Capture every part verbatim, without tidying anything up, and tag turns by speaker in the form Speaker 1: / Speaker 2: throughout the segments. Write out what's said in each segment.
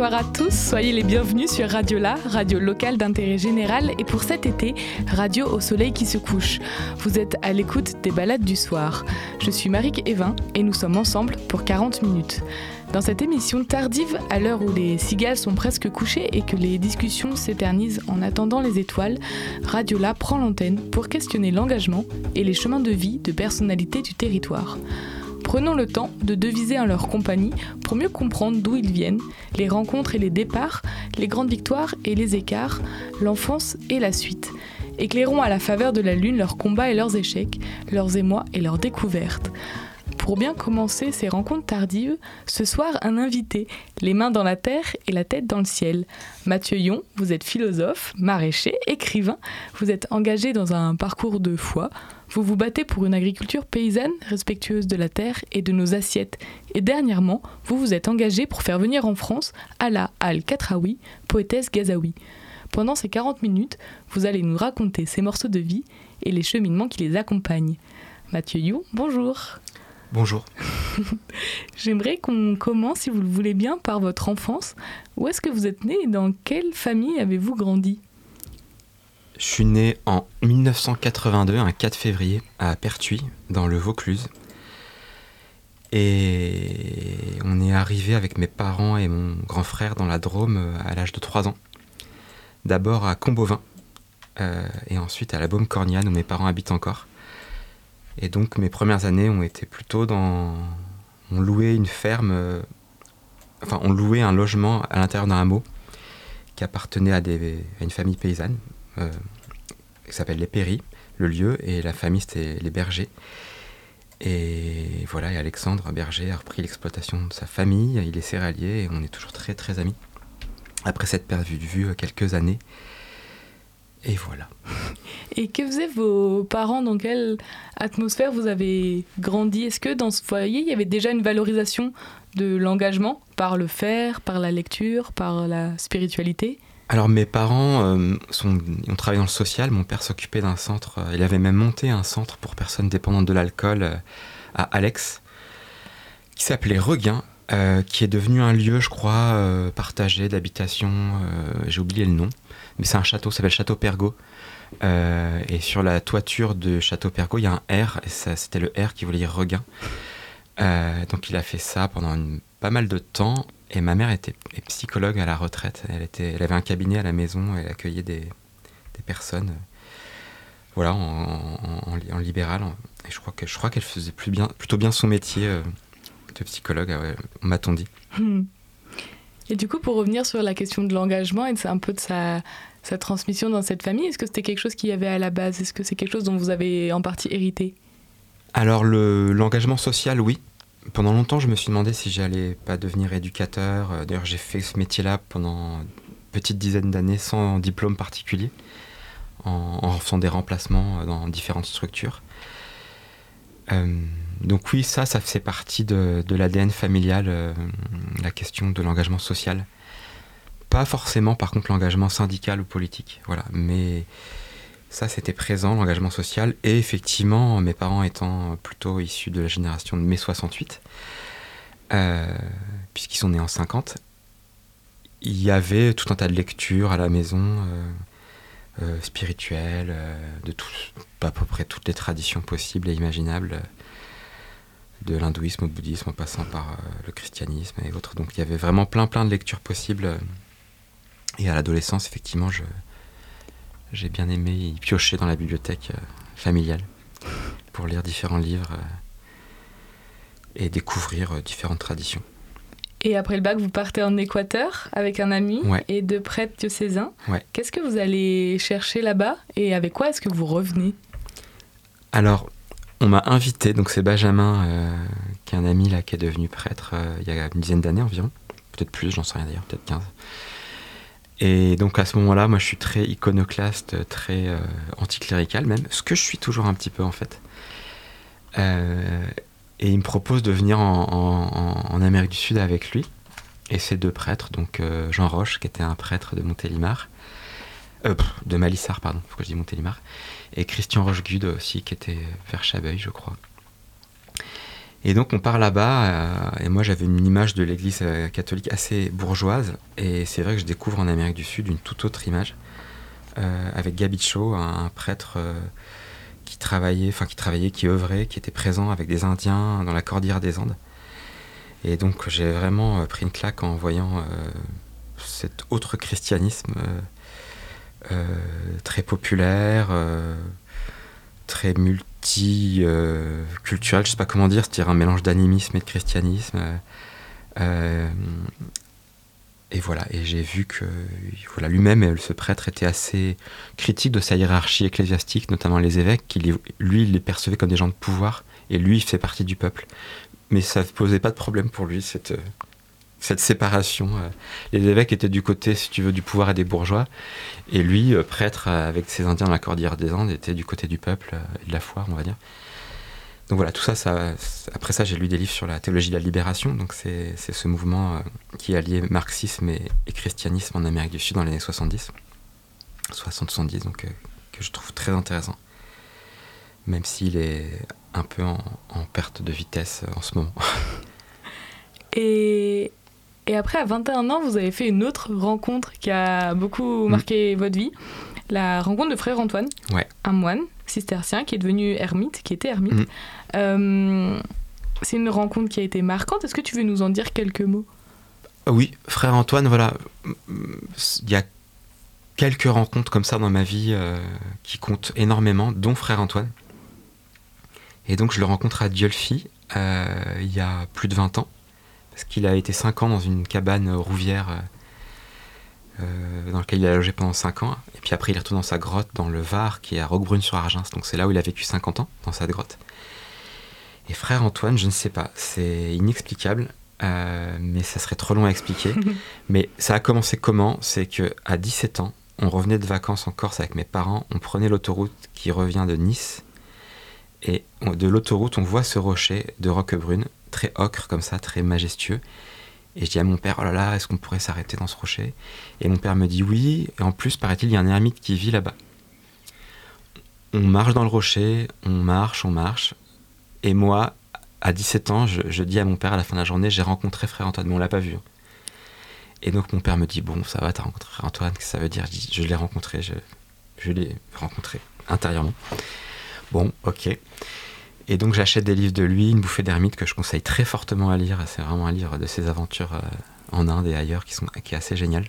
Speaker 1: Bonsoir à tous, soyez les bienvenus sur Radio La, radio locale d'intérêt général et pour cet été, radio au soleil qui se couche. Vous êtes à l'écoute des balades du soir. Je suis Maric Evin et nous sommes ensemble pour quarante minutes. Dans cette émission tardive, à l'heure où les cigales sont presque couchées et que les discussions s'éternisent en attendant les étoiles, Radio La prend l'antenne pour questionner l'engagement et les chemins de vie de personnalités du territoire. Prenons le temps de deviser en leur compagnie pour mieux comprendre d'où ils viennent, les rencontres et les départs, les grandes victoires et les écarts, l'enfance et la suite. Éclairons à la faveur de la lune leurs combats et leurs échecs, leurs émois et leurs découvertes. Pour bien commencer ces rencontres tardives, ce soir un invité, les mains dans la terre et la tête dans le ciel. Mathieu Yon, vous êtes philosophe, maraîcher, écrivain, vous êtes engagé dans un parcours de foi, vous vous battez pour une agriculture paysanne, respectueuse de la terre et de nos assiettes. Et dernièrement, vous vous êtes engagé pour faire venir en France Ala Al-Katraoui, poétesse gazaoui. Pendant ces quarante minutes, vous allez nous raconter ces morceaux de vie et les cheminements qui les accompagnent. Mathieu Yon, bonjour.
Speaker 2: Bonjour.
Speaker 1: J'aimerais qu'on commence, si vous le voulez bien, par votre enfance. Où est-ce que vous êtes né et dans quelle famille avez-vous grandi ?
Speaker 2: Je suis né en dix-neuf cent quatre-vingt-deux, un quatre février, à Pertuis, dans le Vaucluse. Et on est arrivé avec mes parents et mon grand frère dans la Drôme à l'âge de trois ans. D'abord à Combovin, euh, et ensuite à la Baume-Corniane, où mes parents habitent encore. Et donc mes premières années ont été plutôt dans... On louait une ferme, euh... enfin on louait un logement à l'intérieur d'un hameau qui appartenait à, des... à une famille paysanne, euh, qui s'appelle les Péris, le lieu, et la famille c'était les Bergers. Et voilà, et Alexandre Berger a repris l'exploitation de sa famille, il est céréalier et on est toujours très très amis. Après cette perte de vue, quelques années. Et voilà.
Speaker 1: Et que faisaient vos parents ? Dans quelle atmosphère vous avez grandi ? Est-ce que dans ce foyer, il y avait déjà une valorisation de l'engagement par le faire, par la lecture, par la spiritualité ?
Speaker 2: Alors mes parents euh, sont, ont travaillé dans le social. Mon père s'occupait d'un centre. Euh, il avait même monté un centre pour personnes dépendantes de l'alcool euh, à Alex, qui s'appelait Regain, euh, qui est devenu un lieu, je crois, euh, partagé d'habitation. Euh, j'ai oublié le nom. Mais c'est un château, ça s'appelle Château Pergaud. Euh, et sur la toiture de Château Pergaud, il y a un R, et ça, c'était le R qui voulait dire Regain. Euh, donc il a fait ça pendant une, pas mal de temps. Et ma mère était est psychologue à la retraite. Elle, était, elle avait un cabinet à la maison, elle accueillait des, des personnes euh, voilà, en, en, en, en libéral. Et je crois, que, je crois qu'elle faisait plus bien, plutôt bien son métier euh, de psychologue, ouais, m'a-t-on dit.
Speaker 1: Hmm. Et du coup, pour revenir sur la question de l'engagement et de, un peu de sa, sa transmission dans cette famille, est-ce que c'était quelque chose qu'il y avait à la base ? Est-ce que c'est quelque chose dont vous avez en partie hérité ?
Speaker 2: Alors, le, l'engagement social, oui. Pendant longtemps, je me suis demandé si j'allais pas devenir éducateur. D'ailleurs, j'ai fait ce métier-là pendant une petite dizaine d'années sans diplôme particulier, en, en faisant des remplacements dans différentes structures. Euh, donc oui, ça, ça fait partie de, de l'A D N familial, euh, la question de l'engagement social. Pas forcément, par contre, l'engagement syndical ou politique, voilà. Mais ça, c'était présent, l'engagement social. Et effectivement, mes parents étant plutôt issus de la génération de mai soixante-huit, euh, puisqu'ils sont nés en cinquante, il y avait tout un tas de lectures à la maison, euh, euh, spirituelles, euh, de tout, à peu près toutes les traditions possibles et imaginables, euh, de l'hindouisme au bouddhisme en passant par euh, le christianisme et autres. Donc il y avait vraiment plein plein de lectures possibles. Euh, et à l'adolescence, effectivement, je, j'ai bien aimé y piocher dans la bibliothèque euh, familiale pour lire différents livres euh, et découvrir euh, différentes traditions.
Speaker 1: Et après le bac, vous partez en Équateur avec un ami
Speaker 2: ouais.
Speaker 1: et deux prêtres diocésains.
Speaker 2: Ouais.
Speaker 1: Qu'est-ce que vous allez chercher là-bas et avec quoi est-ce que vous revenez ?
Speaker 2: Alors, on m'a invité, donc c'est Benjamin, euh, qui est un ami là, qui est devenu prêtre euh, il y a une dizaine d'années environ, peut-être plus, j'en sais rien d'ailleurs, peut-être quinze. Et donc à ce moment-là, moi je suis très iconoclaste, très euh, anticlérical même, ce que je suis toujours un petit peu en fait. Euh, et il me propose de venir en, en, en Amérique du Sud avec lui et ses deux prêtres, donc euh, Jean Roche qui était un prêtre de Montélimar, euh, pff, de Malissard pardon, pourquoi je dis Montélimar, et Christian Rochegude aussi qui était vers Chabeuil je crois. Et donc on part là-bas, euh, et moi j'avais une image de l'église euh, catholique assez bourgeoise, et c'est vrai que je découvre en Amérique du Sud une toute autre image, euh, avec Gabicho, un, un prêtre euh, qui travaillait, enfin qui travaillait, qui œuvrait, qui était présent avec des Indiens dans la cordillère des Andes. Et donc j'ai vraiment euh, pris une claque en voyant euh, cet autre christianisme euh, euh, très populaire, euh, très multiculturel, euh, je sais pas comment dire, c'est-à-dire un mélange d'animisme et de christianisme. Euh, euh, et voilà, et j'ai vu que voilà, lui-même, ce prêtre, était assez critique de sa hiérarchie ecclésiastique, notamment les évêques, qui lui, il les percevait comme des gens de pouvoir, et lui, il fait partie du peuple. Mais ça ne posait pas de problème pour lui, cette, cette séparation. Les évêques étaient du côté, si tu veux, du pouvoir et des bourgeois, et lui, prêtre avec ses Indiens dans la cordillère des Andes, était du côté du peuple et de la foi, on va dire. Donc voilà, tout ça, ça, après ça, j'ai lu des livres sur la théologie de la libération, donc c'est, c'est ce mouvement qui alliait marxisme et, et christianisme en Amérique du Sud dans les années soixante-dix, soixante soixante-dix, donc euh, que je trouve très intéressant, même s'il est un peu en, en perte de vitesse en ce moment.
Speaker 1: Et, et après, à vingt et un ans, vous avez fait une autre rencontre qui a beaucoup marqué mmh. votre vie, la rencontre de frère Antoine,
Speaker 2: ouais.
Speaker 1: un moine cistercien qui est devenu ermite, qui était ermite. Mmh. Euh, c'est une rencontre qui a été marquante. Est-ce que tu veux nous en dire quelques mots ?
Speaker 2: Oui, frère Antoine, voilà. Il y a quelques rencontres comme ça dans ma vie euh, qui comptent énormément, dont frère Antoine. Et donc je le rencontre à Dieulfi euh, il y a plus de vingt ans, parce qu'il a été cinq ans dans une cabane rouvière euh, euh, dans laquelle il a logé pendant cinq ans. Et puis après il est retourné dans sa grotte dans le Var, qui est à Roquebrune-sur-Argens. Donc c'est là où il a vécu cinquante ans, dans cette grotte. Et frère Antoine, je ne sais pas, c'est inexplicable, euh, mais ça serait trop long à expliquer. Mais ça a commencé comment ? C'est qu'à dix-sept ans, on revenait de vacances en Corse avec mes parents, on prenait l'autoroute qui revient de Nice, et de l'autoroute, on voit ce rocher de Roquebrune, très ocre comme ça, très majestueux. Et je dis à mon père, oh là là, est-ce qu'on pourrait s'arrêter dans ce rocher ? Et mon père me dit oui, et en plus, paraît-il, il y a un ermite qui vit là-bas. On marche dans le rocher, on marche, on marche. Et moi, à dix-sept ans, je, je dis à mon père à la fin de la journée, j'ai rencontré frère Antoine, mais on l'a pas vu. Et donc mon père me dit, bon, ça va, t'as rencontré frère Antoine, qu'est-ce que ça veut dire ? Je dis, je l'ai rencontré, je, je l'ai rencontré intérieurement. Bon, ok. Et donc j'achète des livres de lui, Une bouffée d'ermite, que je conseille très fortement à lire. C'est vraiment un livre de ses aventures euh, en Inde et ailleurs qui, sont, qui est assez génial.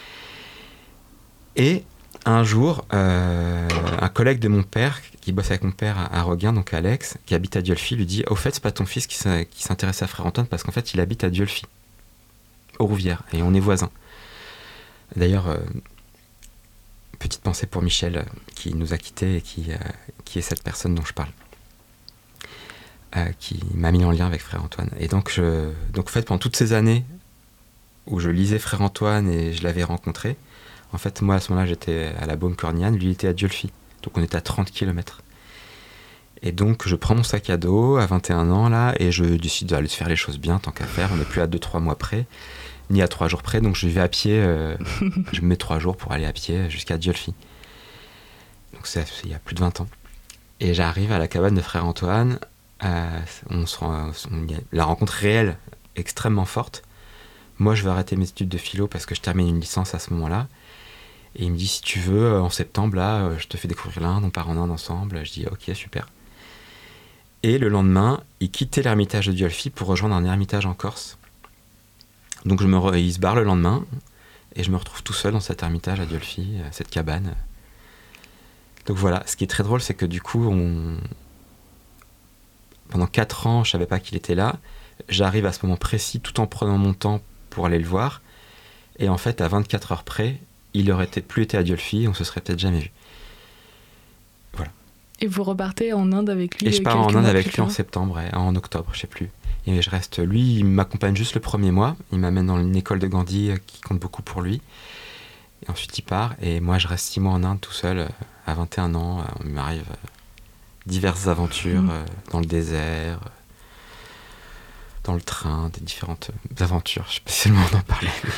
Speaker 2: Et un jour, euh, un collègue de mon père, qui bosse avec mon père à, à Roguin, donc Alex, qui habite à Dieulfi, lui dit « Au fait, c'est pas ton fils qui, qui s'intéresse à frère Antoine, parce qu'en fait, il habite à Dieulfi, aux Rouvières, et on est voisins. » D'ailleurs, euh, petite pensée pour Michel, qui nous a quittés et qui, euh, qui est cette personne dont je parle. Euh, qui m'a mis en lien avec frère Antoine. Et donc, je, donc en fait, pendant toutes ces années où je lisais frère Antoine et je l'avais rencontré, en fait, moi, à ce moment-là, j'étais à la Baume-Corniane, lui, il était à Dieulfi. Donc, on était à trente kilomètres. Et donc, je prends mon sac à dos à vingt et un ans, là, et je décide d'aller faire les choses bien, tant qu'à faire. On n'est plus à deux trois mois près, ni à trois jours près. Donc, je vais à pied. Euh, je me mets trois jours pour aller à pied jusqu'à Dieulfi. Donc, c'est il y a plus de vingt ans. Et j'arrive à la cabane de frère Antoine. Euh, on se rend, on, la rencontre réelle extrêmement forte. Moi, je vais arrêter mes études de philo parce que je termine une licence à ce moment-là. Et il me dit, si tu veux, en septembre, là, je te fais découvrir l'Inde, on part en Inde ensemble. Je dis, ok, super. Et le lendemain, il quittait l'ermitage de Dieulfi pour rejoindre un ermitage en Corse. Donc je me re... il se barre le lendemain, et je me retrouve tout seul dans cet ermitage à Dieulfi, cette cabane. Donc voilà, ce qui est très drôle, c'est que du coup, on... pendant quatre ans, je savais pas qu'il était là. J'arrive à ce moment précis, tout en prenant mon temps pour aller le voir. Et en fait, à vingt-quatre heures près, il aurait été, plus été à Dieulfi, on se serait peut-être jamais vu. Voilà.
Speaker 1: Et vous repartez en Inde avec lui ?
Speaker 2: Et je pars en Inde avec lui en septembre, et en octobre, je sais plus. Et je reste, lui, il m'accompagne juste le premier mois. Il m'amène dans une école de Gandhi qui compte beaucoup pour lui. Et ensuite, il part. Et moi, je reste six mois en Inde tout seul, à vingt et un ans. Il m'arrive diverses aventures mmh. dans le désert, dans le train, des différentes aventures. Je sais pas si le monde en parlait.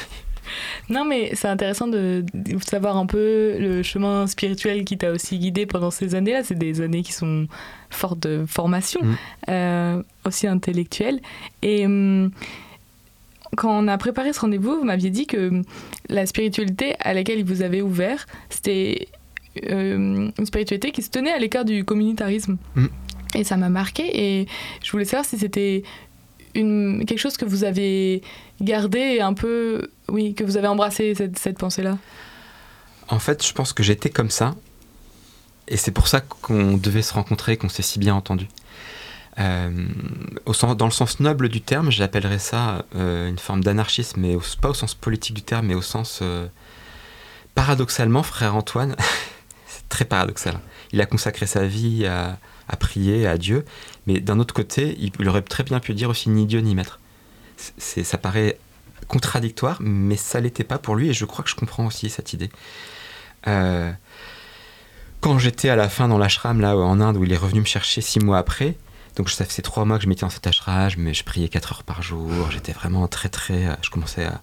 Speaker 1: Non, mais c'est intéressant de, de savoir un peu le chemin spirituel qui t'a aussi guidé pendant ces années-là. C'est des années qui sont fortes de formation, mmh. euh, aussi intellectuelle. Et hum, quand on a préparé ce rendez-vous, vous m'aviez dit que la spiritualité à laquelle vous avez ouvert, c'était euh, une spiritualité qui se tenait à l'écart du communautarisme. Mmh. Et ça m'a marqué. Et je voulais savoir si c'était une, quelque chose que vous avez gardé un peu, oui, que vous avez embrassé cette, cette pensée-là.
Speaker 2: En fait, je pense que j'étais comme ça, et c'est pour ça qu'on devait se rencontrer, qu'on s'est si bien entendus. Euh, au sens, dans le sens noble du terme, j'appellerais ça euh, une forme d'anarchisme, mais au, pas au sens politique du terme, mais au sens euh, paradoxalement, frère Antoine, c'est très paradoxal. Il a consacré sa vie à, à prier à Dieu, mais d'un autre côté, il, il aurait très bien pu dire aussi ni Dieu ni maître. C'est, ça paraît contradictoire, mais ça l'était pas pour lui, et je crois que je comprends aussi cette idée. Euh, quand j'étais à la fin dans l'ashram là en Inde, où il est revenu me chercher six mois après, donc ça faisait trois mois que je m'étais dans cet ashram, mais je priais quatre heures par jour, j'étais vraiment très très, je commençais à,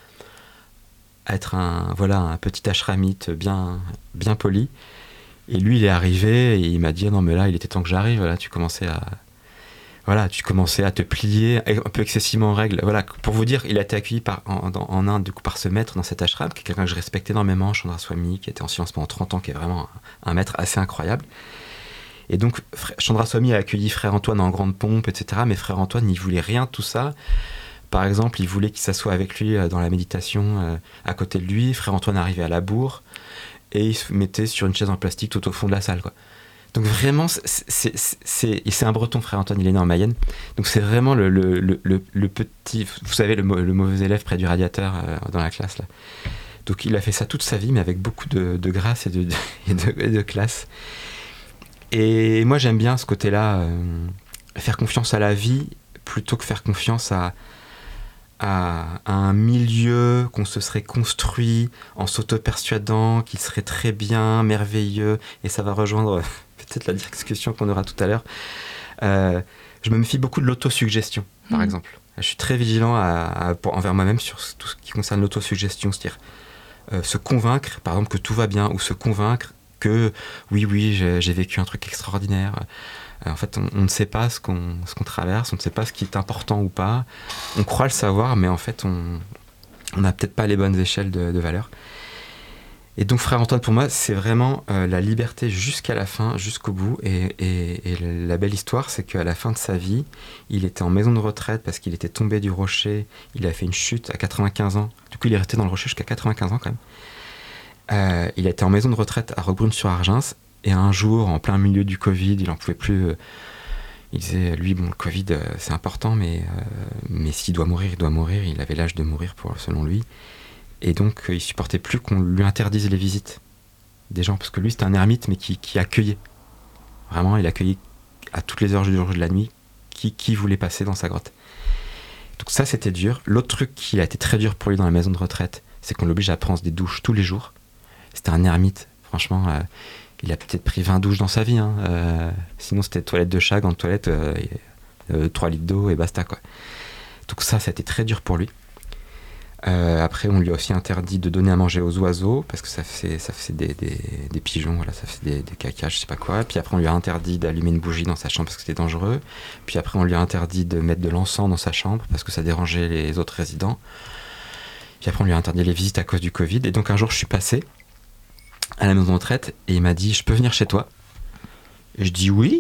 Speaker 2: à être un voilà un petit ashramite bien bien poli. Et lui, il est arrivé et il m'a dit non mais là, il était temps que j'arrive. Là, tu commençais à voilà, tu commençais à te plier un peu excessivement en règle. Voilà, pour vous dire, il a été accueilli par, en, en Inde du coup, par ce maître dans cet ashram, qui est quelqu'un que je respecte énormément, Chandra Swami, qui était en silence pendant trente ans, qui est vraiment un, un maître assez incroyable. Et donc, Chandra Swami a accueilli frère Antoine en grande pompe, et cetera. Mais frère Antoine, il voulait rien de tout ça. Par exemple, il voulait qu'il s'assoie avec lui dans la méditation euh, à côté de lui. Frère Antoine arrivait à la bourre et il se mettait sur une chaise en plastique tout au fond de la salle, quoi. Donc vraiment, c'est, c'est, c'est, c'est un breton, frère Antoine, il est né en Mayenne. Donc c'est vraiment le, le, le, le, le petit, vous savez, le, le mauvais élève près du radiateur euh, dans la classe, là. Donc il a fait ça toute sa vie, mais avec beaucoup de, de grâce et de, de, et de, et de classe. Et moi j'aime bien ce côté-là, euh, faire confiance à la vie plutôt que faire confiance à, à, à un milieu qu'on se serait construit en s'auto-persuadant qu'il serait très bien, merveilleux, et ça va rejoindre peut-être la discussion qu'on aura tout à l'heure. Euh, je me méfie beaucoup de l'autosuggestion, par mmh. exemple. Je suis très vigilant à, à, pour, envers moi-même sur tout ce qui concerne l'autosuggestion, c'est-à-dire euh, se convaincre, par exemple, que tout va bien, ou se convaincre que oui, oui, j'ai, j'ai vécu un truc extraordinaire. Euh, en fait, on, on ne sait pas ce qu'on, ce qu'on traverse, on ne sait pas ce qui est important ou pas. On croit le savoir, mais en fait, on n'a peut-être pas les bonnes échelles de, de valeur. Et donc, frère Antoine, pour moi, c'est vraiment euh, la liberté jusqu'à la fin, jusqu'au bout. Et, et, et la belle histoire, c'est qu'à la fin de sa vie, il était en maison de retraite parce qu'il était tombé du rocher. Il a fait une chute à quatre-vingt-quinze ans. Du coup, il est resté dans le rocher jusqu'à quatre-vingt-quinze ans quand même. Euh, il a été en maison de retraite à Roquebrune-sur-Argens. Et un jour, en plein milieu du Covid, il n'en pouvait plus. Euh, il disait, lui, bon, le Covid, euh, c'est important, mais, euh, mais s'il doit mourir, il doit mourir. Il avait l'âge de mourir, pour, selon lui. Et donc, euh, il supportait plus qu'on lui interdise les visites des gens, parce que lui, c'était un ermite, mais qui, qui accueillait. Vraiment, il accueillait à toutes les heures du jour et de la nuit qui, qui voulait passer dans sa grotte. Donc ça, c'était dur. L'autre truc qui a été très dur pour lui dans la maison de retraite, c'est qu'on l'oblige à prendre des douches tous les jours. C'était un ermite, franchement. Euh, il a peut-être pris vingt douches dans sa vie. Hein. Euh, sinon, c'était toilette de chat, gants de toilette, euh, euh, trois litres d'eau et basta, quoi. Donc ça, ça a été très dur pour lui. Euh, après, on lui a aussi interdit de donner à manger aux oiseaux parce que ça faisait, ça faisait des, des, des pigeons, voilà, ça faisait des, des cacas, je sais pas quoi. Puis après, on lui a interdit d'allumer une bougie dans sa chambre parce que c'était dangereux. Puis après, on lui a interdit de mettre de l'encens dans sa chambre parce que ça dérangeait les autres résidents. Puis après, on lui a interdit les visites à cause du Covid. Et donc, un jour, je suis passé à la maison de retraite et il m'a dit « Je peux venir chez toi ?» Et je dis « Oui ».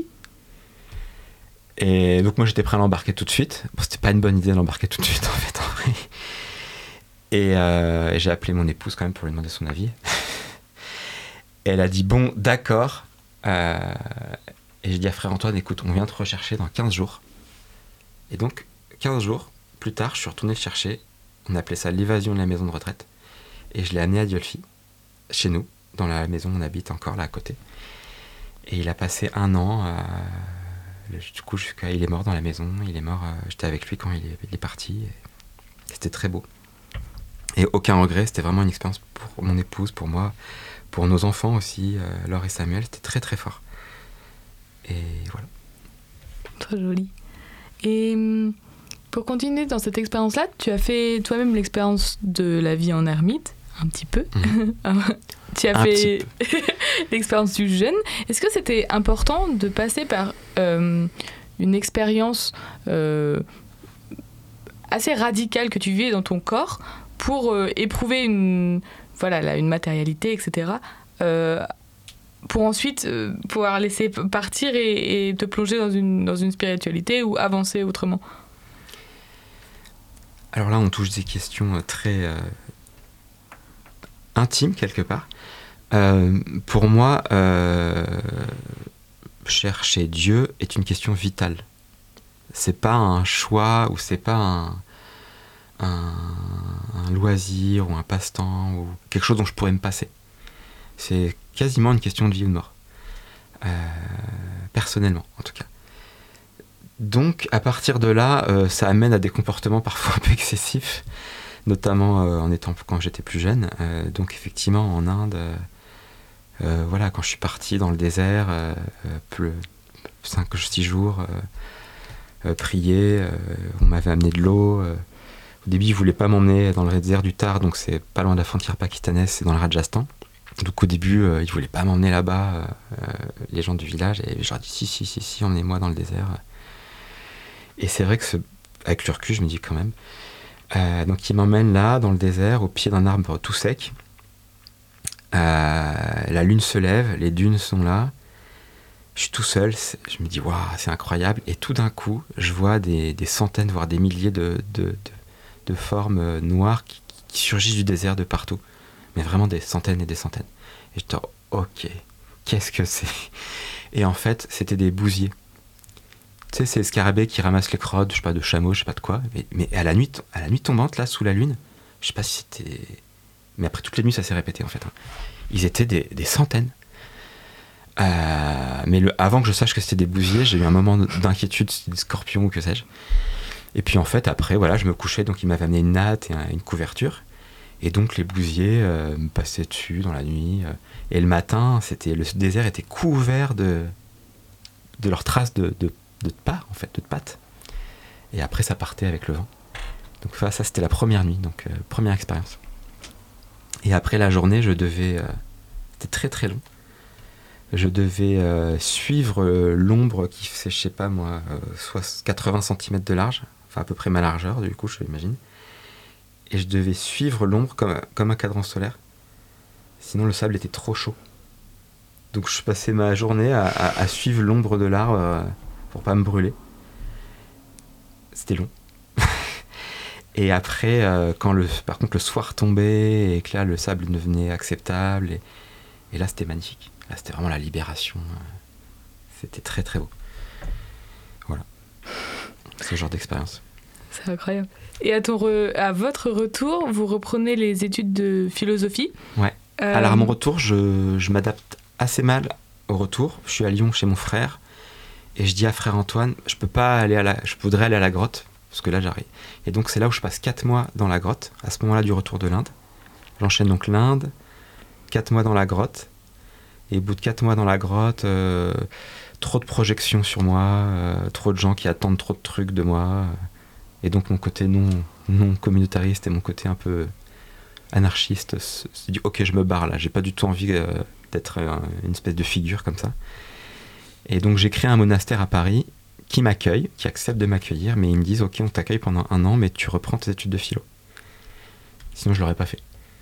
Speaker 2: Et donc, moi, j'étais prêt à l'embarquer tout de suite. Bon, c'était pas une bonne idée de l'embarquer tout de suite, en fait, en vrai. Et, euh, et j'ai appelé mon épouse quand même pour lui demander son avis. Et elle a dit bon, d'accord. Euh, et j'ai dit à frère Antoine, écoute, on vient te rechercher dans quinze jours. Et donc, quinze jours plus tard, je suis retourné le chercher. On appelait ça l'évasion de la maison de retraite. Et je l'ai amené à Diolfi, chez nous, dans la maison où on habite encore là à côté. Et il a passé un an. Euh, du coup, jusqu'à, il est mort dans la maison. Il est mort. Euh, j'étais avec lui quand il est, il est parti. Et c'était très beau. Et aucun regret, c'était vraiment une expérience pour mon épouse, pour moi, pour nos enfants aussi, euh, Laure et Samuel, c'était très très fort. Et voilà.
Speaker 1: Très joli. Et Pour continuer dans cette expérience-là, tu as fait toi-même l'expérience de la vie en ermite, un petit peu. Mmh. Tu as un fait l'expérience du jeûne. Est-ce que c'était important de passer par euh, une expérience euh, assez radicale que tu vivais dans ton corps pour euh, éprouver une, voilà, là, une matérialité, et cetera, euh, pour ensuite euh, pouvoir laisser partir et, et te plonger dans une, dans une spiritualité ou avancer autrement?
Speaker 2: Alors là, on touche des questions très euh, intimes, quelque part. Euh, pour moi, euh, chercher Dieu est une question vitale. C'est pas un choix ou c'est pas un, un, un loisir ou un passe-temps ou quelque chose dont je pourrais me passer. C'est quasiment une question de vie ou de mort. Euh, personnellement, en tout cas. Donc, à partir de là, euh, ça amène à des comportements parfois un peu excessifs, notamment euh, en étant quand j'étais plus jeune. Euh, donc, effectivement, en Inde, euh, euh, voilà, quand je suis parti dans le désert, euh, euh, cinq six jours, euh, euh, prier, euh, on m'avait amené de l'eau. Euh, au début, ils ne voulaient pas m'emmener dans le désert du Thar, donc c'est pas loin de la frontière pakistanaise, c'est dans le Rajasthan. Donc, au début, euh, ils ne voulaient pas m'emmener là-bas, euh, les gens du village, et je leur ai dit si, si, si, si, emmenez-moi dans le désert. Et c'est vrai que, ce, avec le recul, je me dis quand même. Euh, donc, il m'emmène là, dans le désert, au pied d'un arbre tout sec. Euh, la lune se lève, les dunes sont là. Je suis tout seul. Je me dis, waouh, c'est incroyable. Et tout d'un coup, je vois des, des centaines, voire des milliers de, de, de, de formes noires qui, qui surgissent du désert de partout. Mais vraiment des centaines et des centaines. Et je dis, ok, qu'est-ce que c'est? Et en fait, c'était des bousiers. Tu sais, c'est les scarabées qui ramassent les crottes, je sais pas, de chameaux, je sais pas de quoi. Mais, mais à, la nuit, à la nuit tombante, là, sous la lune, je sais pas si c'était... Mais après toutes les nuits, ça s'est répété, en fait. Hein. Ils étaient des, des centaines. Euh, mais le, avant que je sache que c'était des bousiers, j'ai eu un moment d'inquiétude, c'était des scorpions ou que sais-je. Et puis, en fait, après, voilà, je me couchais, donc ils m'avaient amené une natte et un, une couverture. Et donc, les bousiers euh, me passaient dessus dans la nuit. Euh, et le matin, c'était, le désert était couvert de, de leurs traces de... de de pas en fait, de pattes. Et après ça partait avec le vent. Donc ça, ça c'était la première nuit, donc euh, première expérience. Et après la journée, je devais, euh, c'était très très long. Je devais euh, suivre euh, l'ombre qui faisait, je sais pas moi, euh, soit quatre-vingts centimètres de large, enfin à peu près ma largeur du coup, je l'imagine. Et je devais suivre l'ombre comme, comme un cadran solaire. Sinon le sable était trop chaud. Donc je passais ma journée à, à, à suivre l'ombre de l'arbre. Euh, pour pas me brûler. C'était long. Et après, euh, quand le, par contre le soir tombait et que là le sable devenait acceptable, et, et là c'était magnifique. Là c'était vraiment la libération. C'était très très beau. Voilà. Ce genre d'expérience.
Speaker 1: C'est incroyable. Et à, ton re, à votre retour, vous reprenez les études de philosophie? Ouais. Euh...
Speaker 2: Alors à mon retour, je, je m'adapte assez mal au retour. Je suis à Lyon chez mon frère. Et je dis à frère Antoine, je peux pas aller à la, je voudrais aller à la grotte, parce que là j'arrive. Et donc c'est là où je passe quatre mois dans la grotte, à ce moment-là du retour de l'Inde. J'enchaîne donc l'Inde, quatre mois dans la grotte, et au bout de quatre mois dans la grotte, euh, trop de projections sur moi, euh, trop de gens qui attendent trop de trucs de moi, et donc mon côté non, non communautariste et mon côté un peu anarchiste se dit ok, je me barre là, j'ai pas du tout envie euh, d'être euh, une espèce de figure comme ça. Et donc j'ai créé un monastère à Paris qui m'accueille, qui accepte de m'accueillir, mais ils me disent ok, on t'accueille pendant un an, mais tu reprends tes études de philo. Sinon je l'aurais pas fait.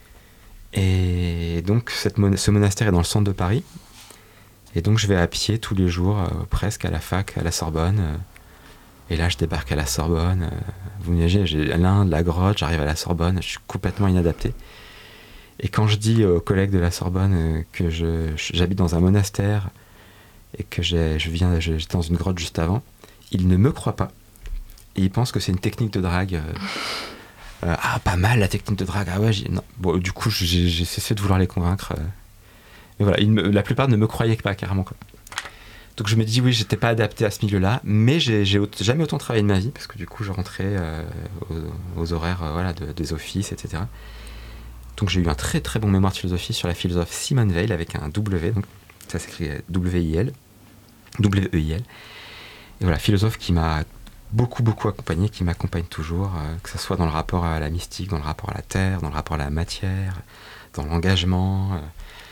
Speaker 2: Et donc cette mon- ce monastère est dans le centre de Paris, et donc je vais à pied tous les jours, euh, presque à la fac, à la Sorbonne. Euh, et là je débarque à la Sorbonne. Euh, vous imaginez, j'ai l'Inde, la grotte, j'arrive à la Sorbonne, je suis complètement inadapté. Et quand je dis aux collègues de la Sorbonne euh, que je, j'habite dans un monastère et que j'ai, je viens, je, j'étais dans une grotte juste avant, ils ne me croient pas. Et ils pensent que c'est une technique de drague. Euh, euh, ah, pas mal la technique de drague. Ah ouais, j'ai, non. Bon, du coup, j'ai, j'ai cessé de vouloir les convaincre. Euh. Mais voilà, ils me, la plupart ne me croyaient pas carrément, quoi. Donc je me dis, oui, j'étais pas adapté à ce milieu-là, mais j'ai, j'ai autant, jamais autant travaillé de ma vie, parce que du coup, je rentrais euh, aux, aux horaires euh, voilà, de, des offices, et cetera. Donc j'ai eu un très très bon mémoire de philosophie sur la philosophe Simone Weil avec un W, donc ça s'écrit W I L, W E I L. Et voilà, philosophe qui m'a beaucoup, beaucoup accompagné, qui m'accompagne toujours, euh, que ce soit dans le rapport à la mystique, dans le rapport à la terre, dans le rapport à la matière, dans l'engagement. Euh,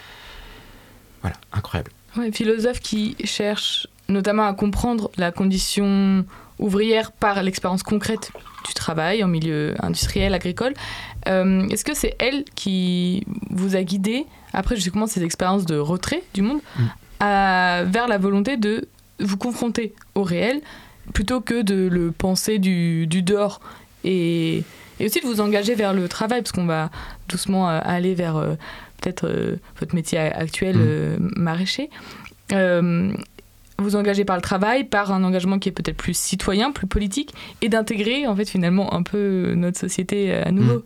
Speaker 2: voilà, incroyable.
Speaker 1: Ouais, philosophe qui cherche notamment à comprendre la condition ouvrière par l'expérience concrète du travail en milieu industriel, agricole. Euh, est-ce que c'est elle qui vous a guidé, après justement ces expériences de retrait du monde, mmh. à, vers la volonté de vous confronter au réel, plutôt que de le penser du, du dehors, et, et aussi de vous engager vers le travail, parce qu'on va doucement euh, aller vers euh, peut-être euh, votre métier actuel, mmh. euh, maraîcher. Euh, vous engagez par le travail, par un engagement qui est peut-être plus citoyen, plus politique, et d'intégrer en fait finalement un peu notre société à nouveau. Mmh.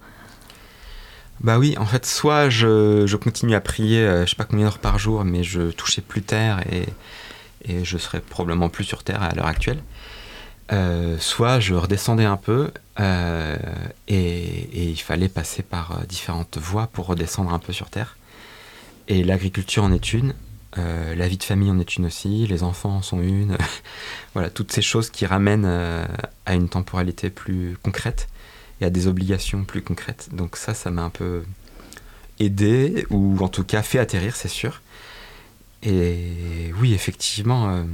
Speaker 2: Bah oui, en fait, soit je, je continue à prier, euh, je sais pas combien d'heures par jour, mais je touchais plus terre et, et je serais probablement plus sur terre à l'heure actuelle. Euh, soit je redescendais un peu euh, et, et il fallait passer par euh, différentes voies pour redescendre un peu sur terre. Et l'agriculture en est une, euh, la vie de famille en est une aussi, les enfants en sont une. Voilà, toutes ces choses qui ramènent euh, à une temporalité plus concrète et à des obligations plus concrètes. Donc ça, ça m'a un peu aidé, ou en tout cas fait atterrir, c'est sûr. Et oui, effectivement... Euh,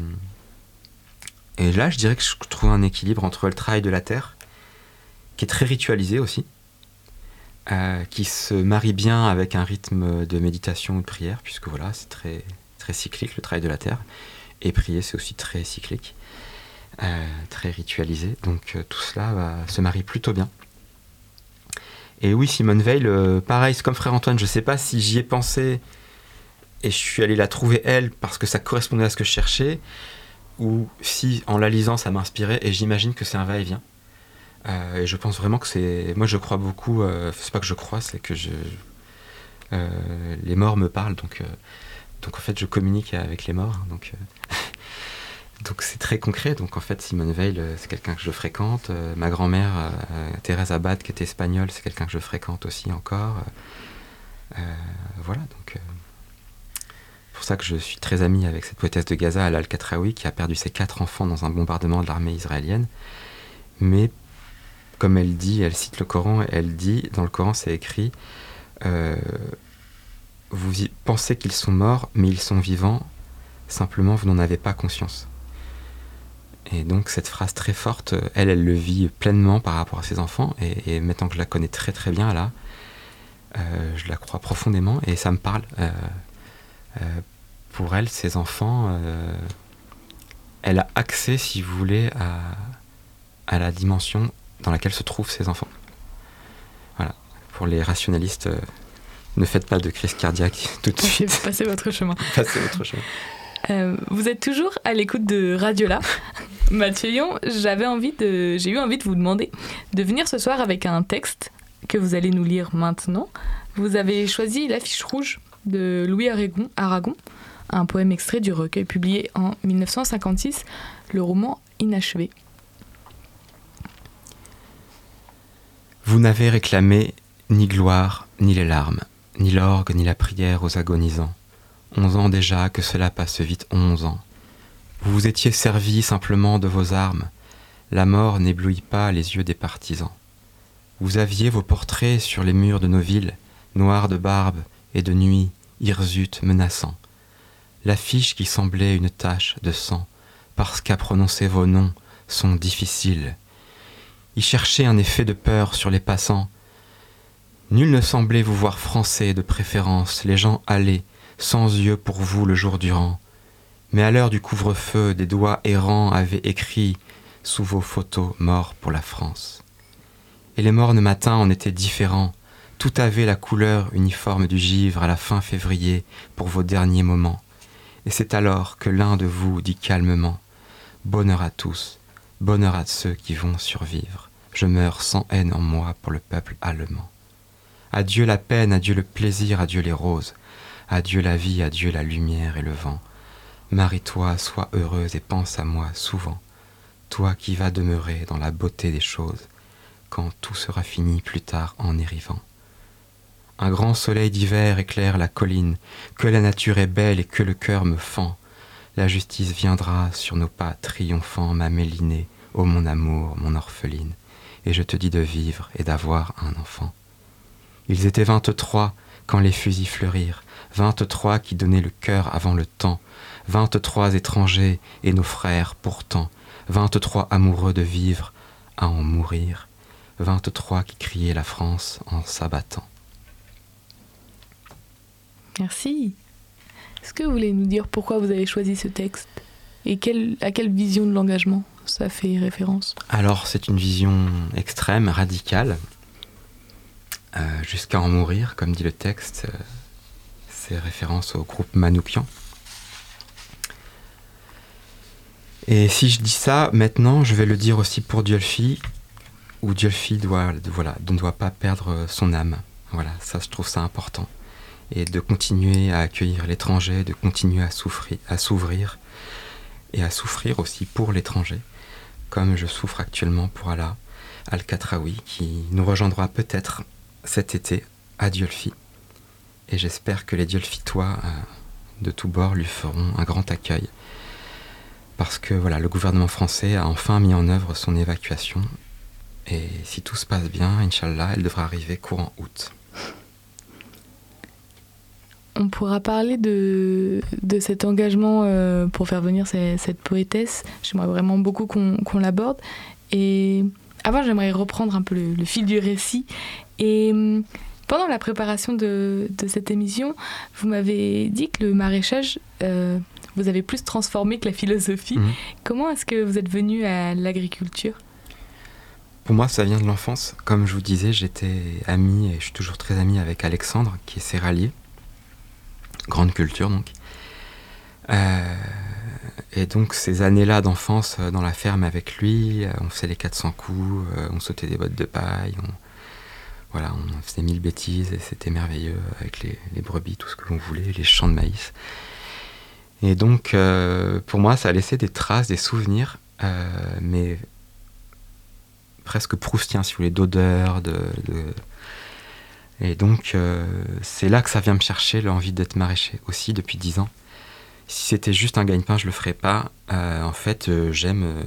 Speaker 2: Et là, je dirais que je trouve un équilibre entre le travail de la terre, qui est très ritualisé aussi, euh, qui se marie bien avec un rythme de méditation ou de prière, puisque voilà, c'est très, très cyclique, le travail de la terre. Et prier, c'est aussi très cyclique, euh, très ritualisé. Donc euh, tout cela bah, se marie plutôt bien. Et oui, Simone Veil, euh, pareil, c'est comme Frère Antoine, je ne sais pas si j'y ai pensé et je suis allé la trouver, elle, parce que ça correspondait à ce que je cherchais, ou si en la lisant ça m'inspirait, et j'imagine que c'est un va-et-vient. Euh, et je pense vraiment que c'est... Moi je crois beaucoup, euh, c'est pas que je crois, c'est que je... Euh, les morts me parlent, donc, euh, donc en fait je communique avec les morts, donc, euh, donc c'est très concret. Donc en fait Simone Veil, c'est quelqu'un que je fréquente, euh, ma grand-mère euh, Thérèse Abad, qui était espagnole, c'est quelqu'un que je fréquente aussi encore. Euh, voilà, donc... Euh, C'est pour ça que je suis très ami avec cette poétesse de Gaza, Al Al-Katraoui, qui a perdu ses quatre enfants dans un bombardement de l'armée israélienne. Mais, comme elle dit, elle cite le Coran, elle dit, dans le Coran c'est écrit, euh, vous y pensez qu'ils sont morts, mais ils sont vivants, simplement vous n'en avez pas conscience. Et donc cette phrase très forte, elle, elle le vit pleinement par rapport à ses enfants, et, et maintenant que je la connais très très bien là, euh, je la crois profondément, et ça me parle. Euh, Euh, pour elle, ses enfants, euh, elle a accès, si vous voulez, à, à la dimension dans laquelle se trouvent ses enfants. Voilà. Pour les rationalistes, euh, ne faites pas de crise cardiaque tout de suite.
Speaker 1: Passez votre chemin.
Speaker 2: Passez votre chemin.
Speaker 1: Euh, vous êtes toujours à l'écoute de Radiola. Mathieu Yon, j'avais envie de, j'ai eu envie de vous demander de venir ce soir avec un texte que vous allez nous lire maintenant. Vous avez choisi l'affiche rouge de Louis Aragon, Aragon, un poème extrait du recueil publié en dix-neuf cent cinquante-six, le roman Inachevé.
Speaker 2: Vous n'avez réclamé ni gloire, ni les larmes, ni l'orgue, ni la prière aux agonisants. Onze ans déjà, que cela passe vite, onze ans. Vous vous étiez servi simplement de vos armes. La mort n'éblouit pas les yeux des partisans. Vous aviez vos portraits sur les murs de nos villes, noirs de barbe et de nuit, hirsutes menaçants. L'affiche qui semblait une tache de sang, parce qu'à prononcer vos noms sont difficiles. Y chercher un effet de peur sur les passants. Nul ne semblait vous voir français de préférence, les gens allaient, sans yeux pour vous le jour durant. Mais à l'heure du couvre-feu, des doigts errants avaient écrit sous vos photos « Mort pour la France ». Et les mornes matins en étaient différents. Tout avait la couleur uniforme du givre à la fin février pour vos derniers moments. Et c'est alors que l'un de vous dit calmement « Bonheur à tous, bonheur à ceux qui vont survivre. Je meurs sans haine en moi pour le peuple allemand. Adieu la peine, adieu le plaisir, adieu les roses. Adieu la vie, adieu la lumière et le vent. Marie-toi, sois heureuse et pense à moi souvent. Toi qui vas demeurer dans la beauté des choses, quand tout sera fini plus tard en érivant. Un grand soleil d'hiver éclaire la colline, que la nature est belle et que le cœur me fend. La justice viendra sur nos pas triomphants m'améliné ô mon amour, mon orpheline, et je te dis de vivre et d'avoir un enfant. Ils étaient vingt-trois quand les fusils fleurirent, vingt-trois qui donnaient le cœur avant le temps, vingt-trois étrangers et nos frères pourtant, vingt-trois amoureux de vivre à en mourir, vingt-trois qui criaient la France en s'abattant.
Speaker 1: Merci. Est-ce que vous voulez nous dire pourquoi vous avez choisi ce texte et quelle, à quelle vision de l'engagement ça fait référence?
Speaker 2: Alors, c'est une vision extrême, radicale, euh, jusqu'à en mourir, comme dit le texte. Euh, c'est référence au groupe Manoukian. Et si je dis ça, maintenant, je vais le dire aussi pour Diolfi, où Diolfi doit, voilà, ne doit pas perdre son âme. Voilà, ça, je trouve ça important. Et de continuer à accueillir l'étranger, de continuer à souffrir, à s'ouvrir et à souffrir aussi pour l'étranger, comme je souffre actuellement pour Alaa Al-Katraoui, qui nous rejoindra peut-être cet été à Diolfi. Et j'espère que les Diolfitois euh, de tous bords lui feront un grand accueil, parce que voilà, le gouvernement français a enfin mis en œuvre son évacuation, et si tout se passe bien, Inch'Allah, elle devra arriver courant août.
Speaker 1: On pourra parler de, de cet engagement euh, pour faire venir ces, cette poétesse. J'aimerais vraiment beaucoup qu'on, qu'on l'aborde. Et avant, j'aimerais reprendre un peu le, le fil du récit. Et pendant la préparation de, de cette émission, vous m'avez dit que le maraîchage, euh, vous avez plus transformé que la philosophie. Mmh. Comment est-ce que vous êtes venu à l'agriculture ?
Speaker 2: Pour moi, ça vient de l'enfance. Comme je vous disais, j'étais ami, et je suis toujours très ami avec Alexandre, qui est céréalier. Grande culture, donc. Euh, et donc, ces années-là d'enfance dans la ferme avec lui, on faisait les quatre cents coups, on sautait des bottes de paille, on, voilà, on faisait mille bêtises, et c'était merveilleux avec les, les brebis, tout ce que l'on voulait, les champs de maïs. Et donc, euh, pour moi, ça a laissé des traces, des souvenirs, euh, mais presque proustiens, si vous voulez, d'odeur, de... de Et donc, euh, c'est là que ça vient me chercher l'envie d'être maraîcher aussi depuis dix ans. Si c'était juste un gagne-pain, je le ferais pas. Euh, en fait, euh, j'aime, euh,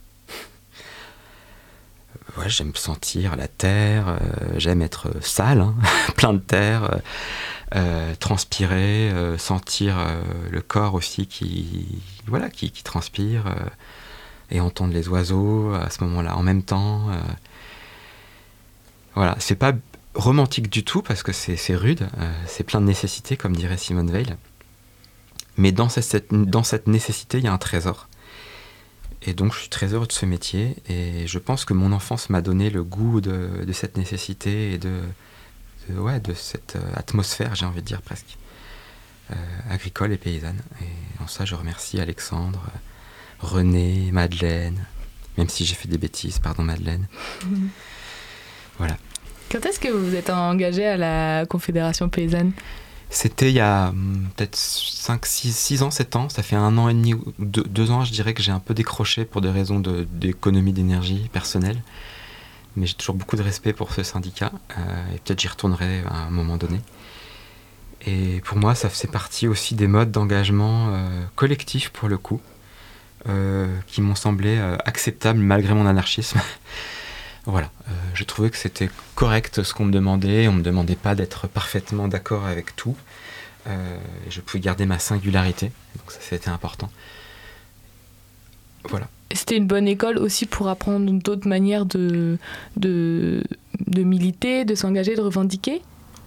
Speaker 2: ouais, j'aime sentir la terre, euh, j'aime être sale, hein, plein de terre, euh, euh, transpirer, euh, sentir euh, le corps aussi qui, voilà, qui, qui transpire, euh, et entendre les oiseaux à ce moment-là en même temps. Euh, voilà, c'est pas romantique du tout, parce que c'est, c'est rude, euh, c'est plein de nécessité, comme dirait Simone Veil. Mais dans cette, dans cette nécessité, il y a un trésor. Et donc, je suis très heureux de ce métier, et je pense que mon enfance m'a donné le goût de, de cette nécessité et de, de, ouais, de cette atmosphère, j'ai envie de dire presque, euh, agricole et paysanne. Et en ça, je remercie Alexandre, René, Madeleine, même si j'ai fait des bêtises, pardon Madeleine. Mmh. Voilà.
Speaker 1: Quand est-ce que vous vous êtes engagé à la Confédération paysanne ?
Speaker 2: C'était il y a hum, peut-être cinq, six, six ans, sept ans. Ça fait un an et demi, ou deux, deux ans, je dirais que j'ai un peu décroché pour des raisons de, d'économie d'énergie personnelle. Mais j'ai toujours beaucoup de respect pour ce syndicat. Euh, et peut-être j'y retournerai à un moment donné. Et pour moi, ça faisait partie aussi des modes d'engagement euh, collectif, pour le coup, euh, qui m'ont semblé euh, acceptables malgré mon anarchisme. Voilà, euh, je trouvais que c'était correct ce qu'on me demandait. On ne me demandait pas d'être parfaitement d'accord avec tout. Euh, et je pouvais garder ma singularité, donc ça c'était important. Voilà.
Speaker 1: C'était une bonne école aussi pour apprendre d'autres manières de, de, de militer, de s'engager, de revendiquer ?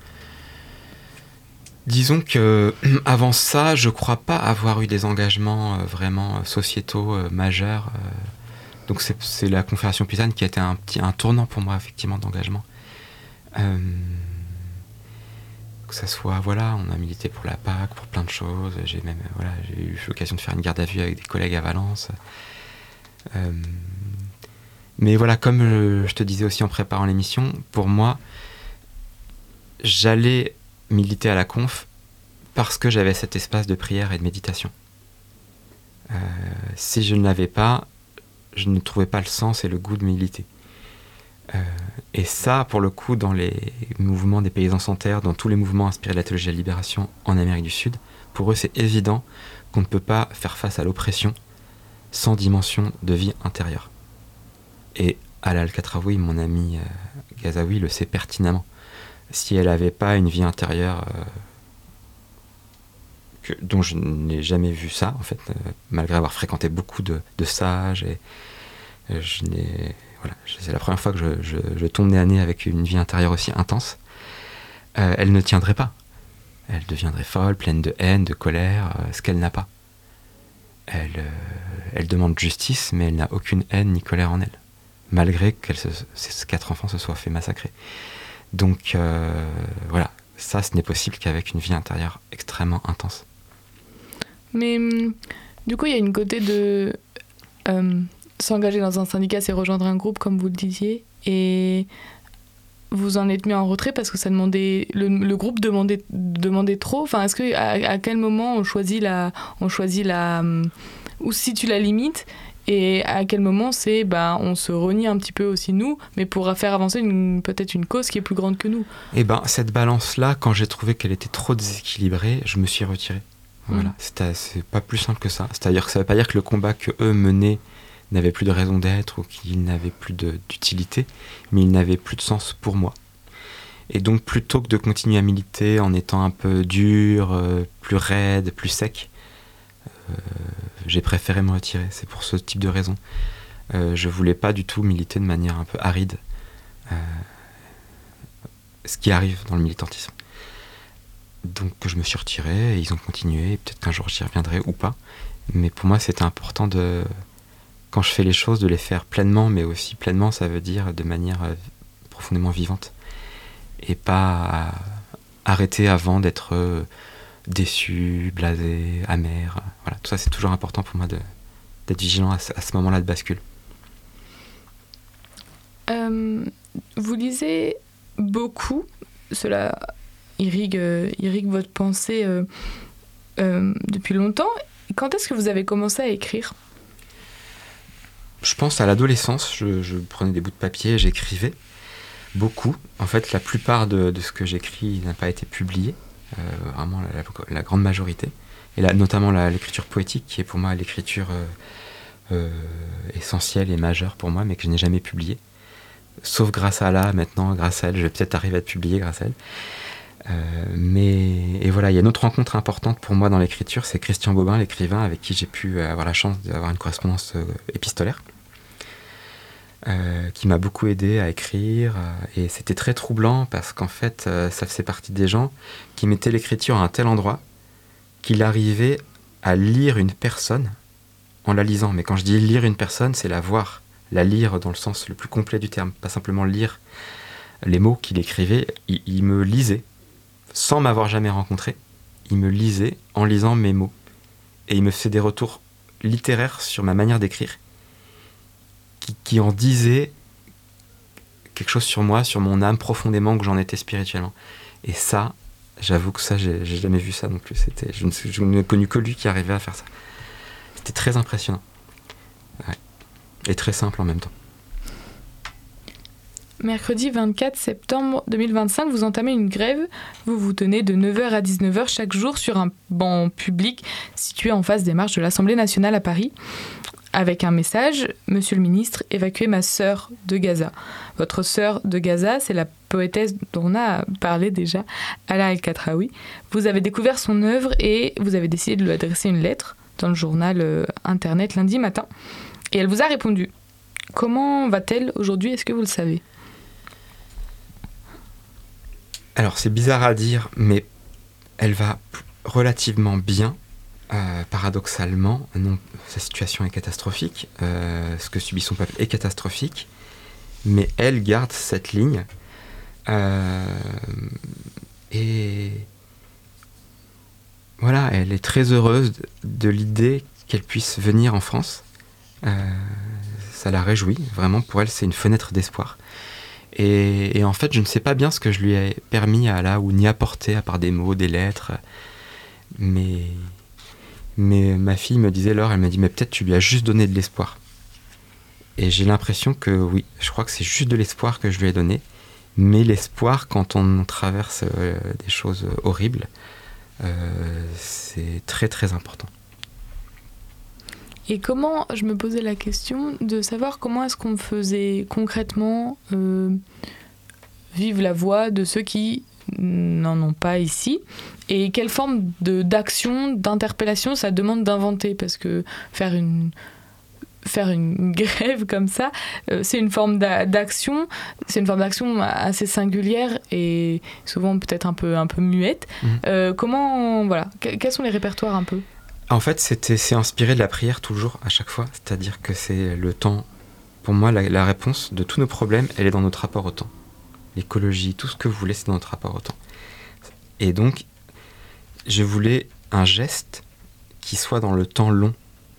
Speaker 2: Disons que avant ça, je ne crois pas avoir eu des engagements euh, vraiment sociétaux euh, majeurs. Euh, Donc c'est, c'est la Confédération paysanne qui a été un, petit, un tournant pour moi, effectivement, d'engagement. Euh, que ça soit, voilà, on a milité pour la P A C, pour plein de choses. J'ai même, voilà, j'ai eu l'occasion de faire une garde à vue avec des collègues à Valence. Euh, mais voilà, comme je, je te disais aussi en préparant l'émission, pour moi, j'allais militer à la Conf parce que j'avais cet espace de prière et de méditation. Euh, si je ne l'avais pas, je ne trouvais pas le sens et le goût de militer. Euh, et ça, pour le coup, dans les mouvements des paysans sans terre, dans tous les mouvements inspirés de la théologie de la libération en Amérique du Sud, pour eux, c'est évident qu'on ne peut pas faire face à l'oppression sans dimension de vie intérieure. Et Ala El-Khadraoui, mon amie euh, Gazaoui, le sait pertinemment. Si elle n'avait pas une vie intérieure euh, que, dont je n'ai jamais vu ça, en fait, euh, malgré avoir fréquenté beaucoup de, de sages, et euh, je n'ai, voilà, c'est la première fois que je, je, je tombe nez à nez avec une vie intérieure aussi intense, euh, elle ne tiendrait pas. Elle deviendrait folle, pleine de haine, de colère, euh, ce qu'elle n'a pas. Elle, euh, elle demande justice, mais elle n'a aucune haine ni colère en elle, malgré que ses quatre enfants se soient fait massacrer. Donc euh, voilà, ça ce n'est possible qu'avec une vie intérieure extrêmement intense.
Speaker 1: Mais du coup, il y a une côté de euh, s'engager dans un syndicat, c'est rejoindre un groupe, comme vous le disiez, et vous en êtes mis en retrait parce que ça demandait, le, le groupe demandait, demandait trop. Enfin, est-ce que à, à quel moment on choisit la, on choisit la, où se situe la limite, et à quel moment c'est, bah, on se renie un petit peu aussi nous, mais pour faire avancer une, peut-être une cause qui est plus grande que nous.
Speaker 2: Et ben cette balance-là, quand j'ai trouvé qu'elle était trop déséquilibrée, je me suis retiré. Voilà, mmh. c'est, c'est pas plus simple que ça. C'est-à-dire que ça veut pas dire que le combat que eux menaient n'avait plus de raison d'être ou qu'il n'avait plus de, d'utilité, mais il n'avait plus de sens pour moi. Et donc plutôt que de continuer à militer en étant un peu dur, euh, plus raide, plus sec, euh, j'ai préféré me retirer. C'est pour ce type de raison. Euh, je voulais pas du tout militer de manière un peu aride, euh, ce qui arrive dans le militantisme. Donc je me suis retiré et ils ont continué, et peut-être qu'un jour j'y reviendrai ou pas. Mais pour moi c'était important de... Quand je fais les choses, de les faire pleinement, mais aussi pleinement, ça veut dire de manière euh, profondément vivante. Et pas arrêter avant d'être euh, déçu, blasé, amer. Voilà, tout ça, c'est toujours important pour moi de, d'être vigilant à ce, à ce moment-là de bascule.
Speaker 1: Euh, vous lisez beaucoup, cela irrigue, euh, irrigue votre pensée euh, euh, depuis longtemps. Quand est-ce que vous avez commencé à écrire ?
Speaker 2: Je pense à l'adolescence, je, je prenais des bouts de papier, j'écrivais beaucoup. En fait, la plupart de, de ce que j'écris n'a pas été publié, euh, vraiment la, la, la grande majorité. Et là, notamment la, l'écriture poétique, qui est pour moi l'écriture euh, euh, essentielle et majeure pour moi, mais que je n'ai jamais publiée. Sauf grâce à là, maintenant, grâce à elle, je vais peut-être arriver à être publié grâce à elle. Euh, mais et voilà, il y a une autre rencontre importante pour moi dans l'écriture, c'est Christian Bobin, l'écrivain, avec qui j'ai pu avoir la chance d'avoir une correspondance euh, épistolaire, euh, qui m'a beaucoup aidé à écrire, euh, et c'était très troublant parce qu'en fait, euh, ça faisait partie des gens qui mettaient l'écriture à un tel endroit qu'il arrivait à lire une personne en la lisant. Mais quand je dis lire une personne, c'est la voir, la lire dans le sens le plus complet du terme, pas simplement lire les mots qu'il écrivait. Il, il me lisait sans m'avoir jamais rencontré, il me lisait en lisant mes mots. Et il me faisait des retours littéraires sur ma manière d'écrire, qui, qui en disaient quelque chose sur moi, sur mon âme profondément, que j'en étais spirituellement. Et ça, j'avoue que ça, j'ai, j'ai jamais vu ça non plus. C'était, je, ne, je n'ai connu que lui qui arrivait à faire ça. C'était très impressionnant. Ouais. Et très simple en même temps.
Speaker 1: Mercredi vingt-quatre septembre deux mille vingt-cinq, vous entamez une grève. Vous vous tenez de neuf heures à dix-neuf heures chaque jour sur un banc public situé en face des marches de l'Assemblée nationale à Paris, avec un message: Monsieur le ministre, évacuez ma sœur de Gaza. Votre sœur de Gaza, c'est la poétesse dont on a parlé déjà, Ala El-Khadraoui. Vous avez découvert son œuvre et vous avez décidé de lui adresser une lettre dans le journal euh, internet lundi matin. Et elle vous a répondu. Comment va-t-elle aujourd'hui ? Est-ce que vous le savez ?
Speaker 2: Alors c'est bizarre à dire, mais elle va relativement bien, euh, paradoxalement. Non, sa situation est catastrophique, euh, ce que subit son peuple est catastrophique, mais elle garde cette ligne, euh, et voilà, elle est très heureuse de, de l'idée qu'elle puisse venir en France. Euh, ça la réjouit, vraiment, pour elle c'est une fenêtre d'espoir. Et, et en fait, je ne sais pas bien ce que je lui ai permis à là ou ni apporté, à part des mots, des lettres. Mais, mais ma fille me disait, Laure, elle m'a dit, mais peut-être tu lui as juste donné de l'espoir. Et j'ai l'impression que oui, je crois que c'est juste de l'espoir que je lui ai donné. Mais l'espoir, quand on traverse euh, des choses horribles, euh, c'est très très important.
Speaker 1: Et comment, je me posais la question de savoir comment est-ce qu'on faisait concrètement euh, vivre la voix de ceux qui n'en ont pas ici, et quelle forme de, d'action, d'interpellation ça demande d'inventer, parce que faire une, faire une grève comme ça, euh, c'est une forme d'a- d'action, c'est une forme d'action assez singulière et souvent peut-être un peu, un peu muette. Mmh. Euh, comment, voilà, que, quels sont les répertoires un peu ?
Speaker 2: En fait, c'était, c'est inspiré de la prière toujours, à chaque fois, c'est-à-dire que c'est le temps, pour moi, la, la réponse de tous nos problèmes, elle est dans notre rapport au temps. L'écologie, tout ce que vous voulez, c'est dans notre rapport au temps. Et donc, je voulais un geste qui soit dans le temps long.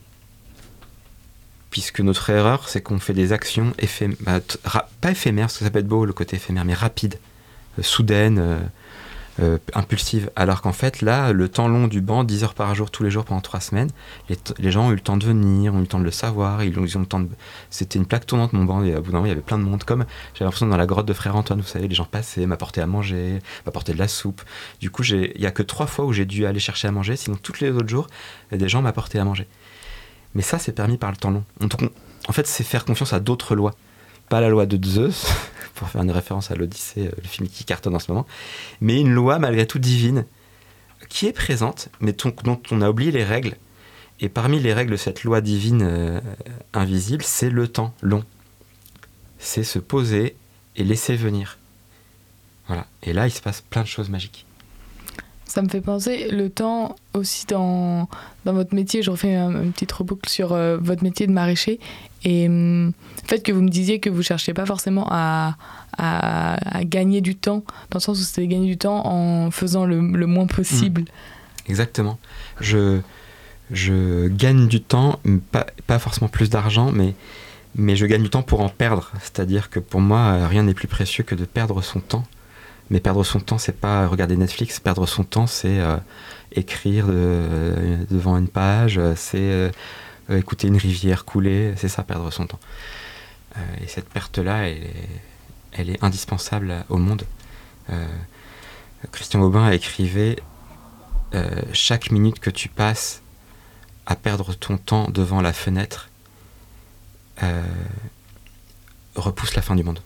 Speaker 2: Puisque notre erreur, c'est qu'on fait des actions éphémères, bah, t- ra- pas éphémères, parce que ça peut être beau le côté éphémère, mais rapide, euh, soudaine, euh, euh, impulsive. Alors qu'en fait, là, le temps long du banc, dix heures par jour, tous les jours pendant trois semaines, les, t- les gens ont eu le temps de venir, ont eu le temps de le savoir, ils ont, ils ont le temps de... C'était une plaque tournante, mon banc, et à bout d'un moment, il y avait plein de monde, comme j'avais l'impression dans la grotte de Frère Antoine, vous savez, les gens passaient, m'apportaient à manger, m'apportaient de la soupe. Du coup, il n'y a que trois fois où j'ai dû aller chercher à manger, sinon tous les autres jours, des gens m'apportaient à manger. Mais ça, c'est permis par le temps long. Donc, on, en fait, c'est faire confiance à d'autres lois. Pas la loi de Zeus, pour faire une référence à l'Odyssée, le film qui cartonne en ce moment, mais une loi malgré tout divine, qui est présente, mais ton, dont on a oublié les règles. Et parmi les règles de cette loi divine euh, invisible, c'est le temps long. C'est se poser et laisser venir. Voilà. Et là, il se passe plein de choses magiques.
Speaker 1: Ça me fait penser, le temps aussi dans, dans votre métier, je refais un, une petite reboucle sur euh, votre métier de maraîcher, et hum, le fait que vous me disiez que vous ne cherchiez pas forcément à, à, à gagner du temps, dans le sens où c'était gagner du temps en faisant le, le moins possible.
Speaker 2: Mmh. Exactement. Je, je gagne du temps, pas, pas forcément plus d'argent, mais, mais je gagne du temps pour en perdre. C'est-à-dire que pour moi, rien n'est plus précieux que de perdre son temps. Mais perdre son temps, c'est pas regarder Netflix. Perdre son temps, c'est euh, écrire de, devant une page, c'est euh, écouter une rivière couler. C'est ça, perdre son temps. Euh, et cette perte-là, elle est, elle est indispensable au monde. Euh, Christian Aubin écrivait euh, « Chaque minute que tu passes à perdre ton temps devant la fenêtre euh, repousse la fin du monde. »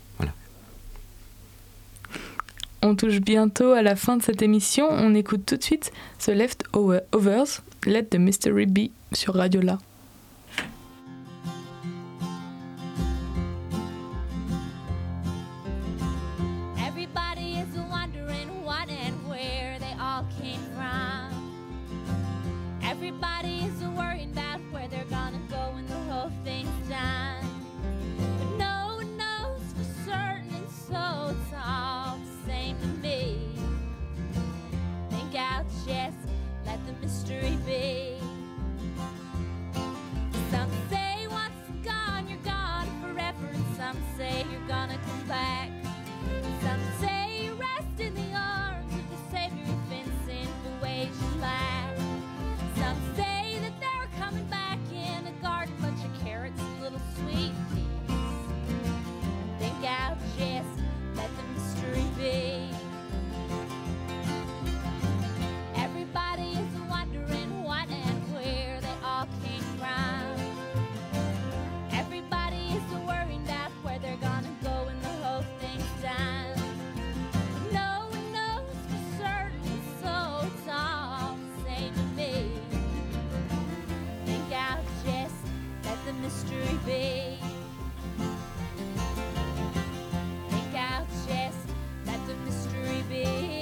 Speaker 1: On touche bientôt à la fin de cette émission. On écoute tout de suite The Leftovers, Let the Mystery Be sur Radiola.
Speaker 3: Everybody is wondering what and where they all came from. Everybody is worrying about where they're gonna go when the whole thing's done. But no one knows for certain, and so it's all same to me. Think I'll just let the mystery be. Some say once gone, you're gone forever, and some say you're gonna come back. Some say you rest in the arms of the Savior who fits in the ways you lack. Some say that they're coming back in a garden, bunch of carrots and little sweet peas. Think I'll just let the mystery be. Everybody is wondering what and where they all came from. Everybody is worrying about where they're gonna go when the whole thing's done. No one knows for certain, so it's all the same to me. Think I'll just let the mystery be. Think I'll just let the mystery be.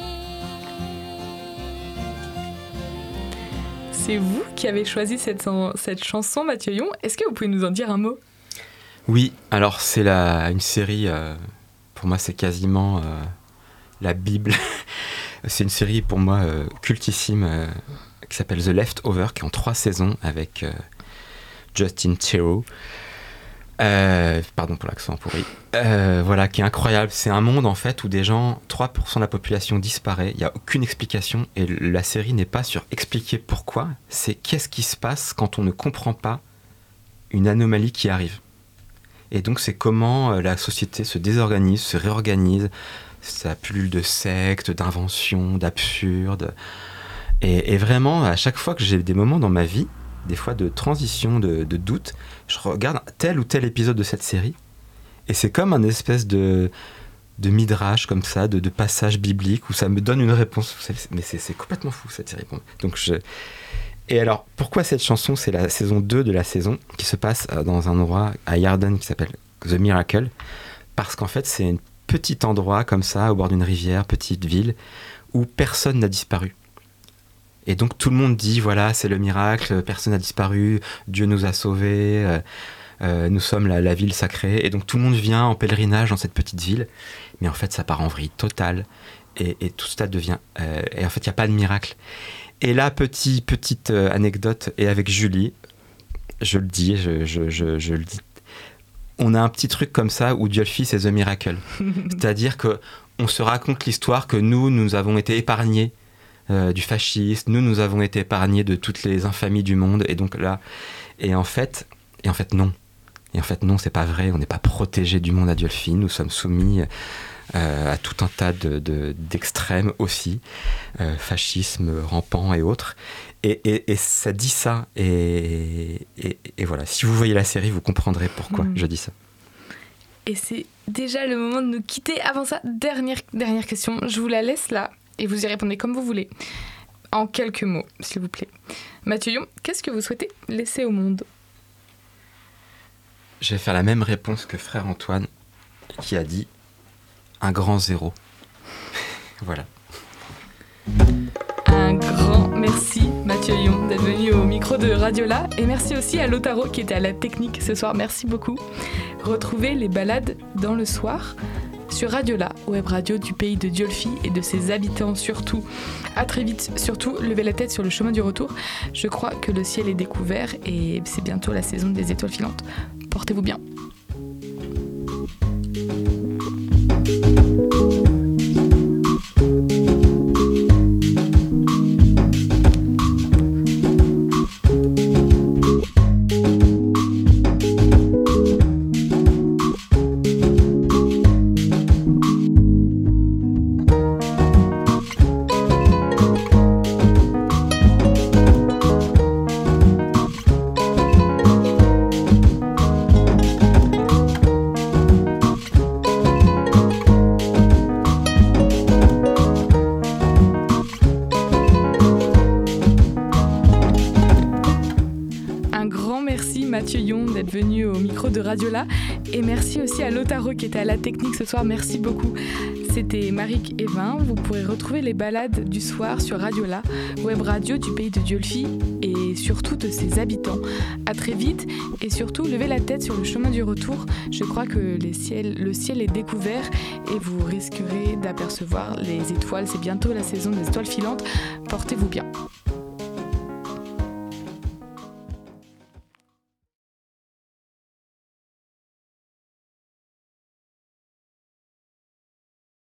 Speaker 1: C'est vous qui avez choisi cette, cette chanson, Mathieu Yon. Est-ce que vous pouvez nous en dire un mot ?
Speaker 2: Oui, alors c'est la, une série, euh, pour moi c'est quasiment euh, la Bible. C'est une série pour moi euh, cultissime euh, qui s'appelle The Leftovers, qui est en trois saisons avec euh, Justin Theroux. Euh, pardon pour l'accent pourri. Euh, voilà, qui est incroyable. C'est un monde en fait où des gens, trois pour cent de la population disparaît. Il n'y a aucune explication et la série n'est pas sur expliquer pourquoi. C'est qu'est-ce qui se passe quand on ne comprend pas une anomalie qui arrive. Et donc c'est comment la société se désorganise, se réorganise. Ça pullule de sectes, d'inventions, d'absurdes. Et, et vraiment, à chaque fois que j'ai des moments dans ma vie des fois de transition, de, de doute. Je regarde tel ou tel épisode de cette série, et c'est comme un espèce de, de midrash comme ça, de, de passage biblique, où ça me donne une réponse. Mais c'est, c'est complètement fou cette série. Donc je... Et alors, pourquoi cette chanson? C'est la saison deux de la saison, qui se passe dans un endroit à Yarden qui s'appelle The Miracle, parce qu'en fait c'est un petit endroit comme ça, au bord d'une rivière, petite ville, où personne n'a disparu. Et donc tout le monde dit, voilà, c'est le miracle, personne n'a disparu, Dieu nous a sauvés, euh, euh, nous sommes la, la ville sacrée. Et donc tout le monde vient en pèlerinage dans cette petite ville, mais en fait ça part en vrille totale, et, et tout ça devient... Euh, et en fait il n'y a pas de miracle. Et là, petit, petite euh, anecdote, et avec Julie, je le dis, je, je, je, je le dis, on a un petit truc comme ça où Dieu le Fils est The Miracle. C'est-à-dire qu'on se raconte l'histoire que nous, nous avons été épargnés euh, du fascisme, nous, nous avons été épargnés de toutes les infamies du monde, et donc là, et en fait, et en fait non. Et en fait non, c'est pas vrai, on n'est pas protégés du monde à Dieu le Fils, nous sommes soumis euh, à tout un tas de, de, d'extrêmes aussi, euh, fascisme rampant et autres. Et, et, et ça dit ça, et, et, et voilà, si vous voyez la série, vous comprendrez pourquoi mmh. je dis ça.
Speaker 1: Et c'est déjà le moment de nous quitter. Avant ça, dernière, dernière question, je vous la laisse là, et vous y répondez comme vous voulez, en quelques mots, s'il vous plaît. Mathieu Yon, qu'est-ce que vous souhaitez laisser au monde?
Speaker 2: Je vais faire la même réponse que frère Antoine, qui a dit un grand zéro. Voilà.
Speaker 1: Un grand merci Mathieu Yon d'être venu au micro de Radiola, et merci aussi à Lotaro qui était à la technique ce soir, merci beaucoup. Retrouvez les balades dans le soir sur Radiola, web radio du pays de Diolfi et de ses habitants surtout. À très vite, surtout levez la tête sur le chemin du retour, je crois que le ciel est découvert et c'est bientôt la saison des étoiles filantes. Portez-vous bien. Radiola, et merci aussi à Lotaro qui était à la technique ce soir, merci beaucoup. C'était Maric Evin, vous pourrez retrouver les balades du soir sur Radiola, web radio du pays de Diolfi et surtout de ses habitants. À très vite, et surtout levez la tête sur le chemin du retour, je crois que les ciels, le ciel est découvert et vous risquerez d'apercevoir les étoiles, c'est bientôt la saison des étoiles filantes, portez-vous bien.